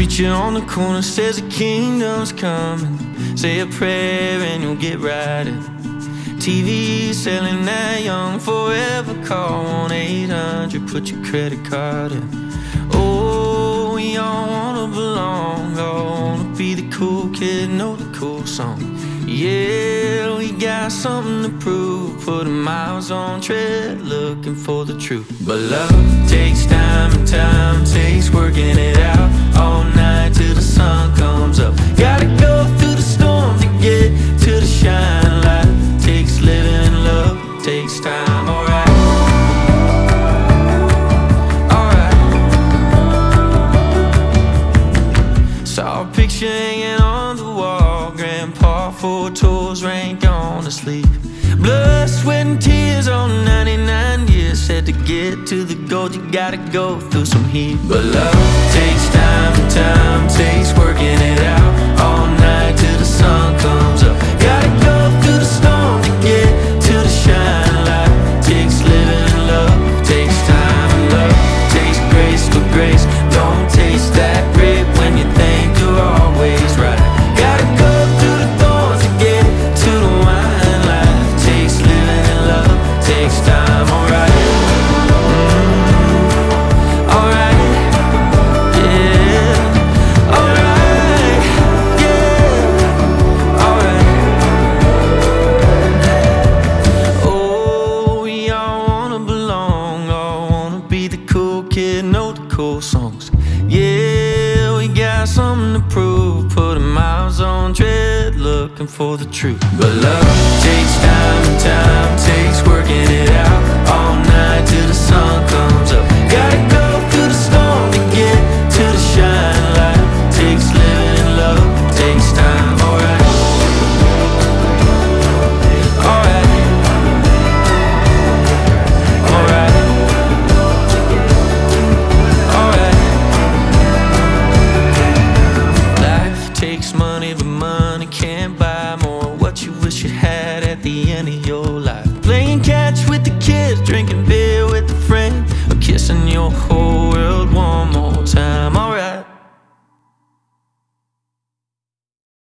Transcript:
Preacher on the corner says the kingdom's coming. Say a prayer and you'll get right in. TV selling that young forever. Call 1-800, put your credit card in. Oh, we all wanna belong, all wanna be the cool kid, know the cool song. Yeah, we got something to prove, putting miles on tread, looking for the truth. But love takes time and time takes working it out, all night till the sun comes up. Gotta go through the storm to get to the shine. Life takes living in love, takes time, alright. Saw a picture hanging on the wall. Grandpa, 4 toes, ain't gonna sleep. Blood, sweat and tears on 99 years. Said to get to the gold you gotta go through some heat. But love takes time and time takes working it out, all night till the sun comes up. Gotta go through the storm to get to the shine. Life takes living in love, takes time and love takes grace for grace. Don't taste that grape when you think you're always right. Gotta go through the thorns to get to the wine. Life takes living in love, takes time, alright. Alright, yeah. Alright, yeah. Alright. Oh, we all wanna belong, all wanna be the cool kid, know the cool songs. Yeah, we got something to prove, putting miles on tread, looking for the truth. But love takes time and time takes working it out.